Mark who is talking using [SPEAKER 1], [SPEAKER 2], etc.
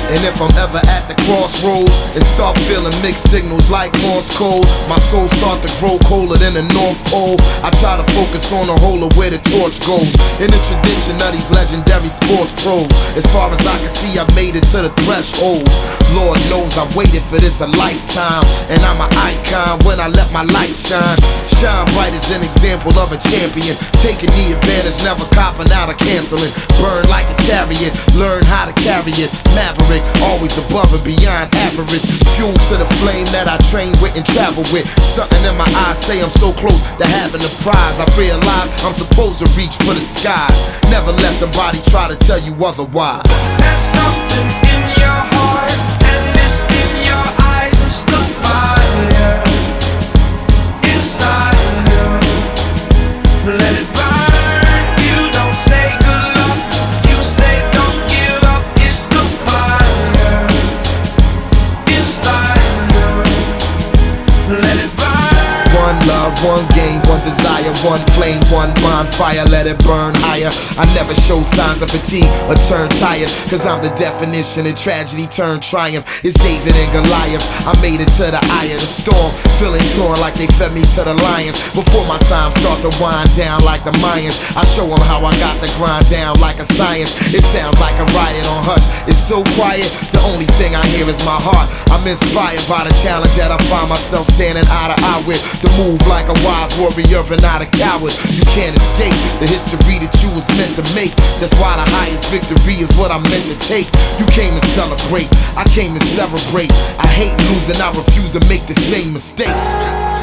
[SPEAKER 1] And if I'm ever at the crossroads and start feeling mixed signals like Morse code, my soul start to grow colder than the North Pole. I try to focus on the whole of where the torch goes, in the tradition of these legendary sports pros. As far as I can see, I made it to the threshold. Lord knows I waited for this a lifetime, and I'm an icon when I let my light shine. Shine bright as an example of a champion, taking the advantage, never copping out or canceling. Burn like a chariot, learn how to carry it. Maverick, always above and beyond average. Fuel to the flame that I train with and travel with. Something in my eyes say I'm so close to having a prize. I realize I'm supposed to reach for the skies. Never let somebody try to tell you otherwise.
[SPEAKER 2] There's something in your heart, and this in your eyes. It's the fire inside you. Let it burn. You don't say good luck, you say don't give up. It's the fire inside you. Let it burn.
[SPEAKER 1] One love, one game, one desire, one flame, one bonfire, let it burn higher. I never show signs of fatigue or turn tired, cause I'm the definition of tragedy turned triumph. It's David and Goliath, I made it to the eye of the storm, feeling torn like they fed me to the lions. Before my time start to wind down like the Mayans, I show them how I got to grind down like a science. It sounds like a riot on hush, it's so quiet, the only thing I hear is my heart. I'm inspired by the challenge that I find myself standing eye to eye with. To move like a wise warrior and not a coward. You can't escape the history that you was meant to make. That's why the highest victory is what I'm meant to take. You came to celebrate, I came to celebrate. I hate losing, I refuse to make the same mistakes.